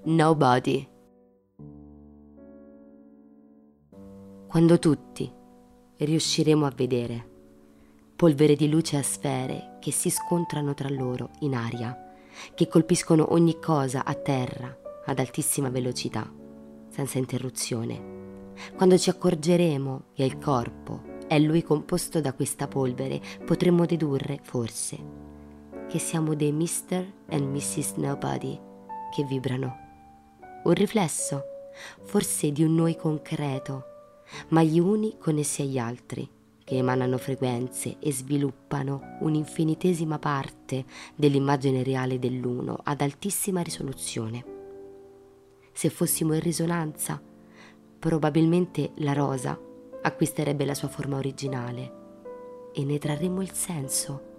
Nobody. Quando tutti riusciremo a vedere polvere di luce a sfere che si scontrano tra loro in aria, che colpiscono ogni cosa a terra ad altissima velocità, senza interruzione. Quando ci accorgeremo che il corpo è lui composto da questa polvere, potremo dedurre, forse, che siamo dei Mr. and Mrs. Nobody che vibrano. Un riflesso, forse di un noi concreto, ma gli uni connessi agli altri, che emanano frequenze e sviluppano un'infinitesima parte dell'immagine reale dell'uno ad altissima risoluzione. Se fossimo in risonanza, probabilmente la rosa acquisterebbe la sua forma originale e ne trarremmo il senso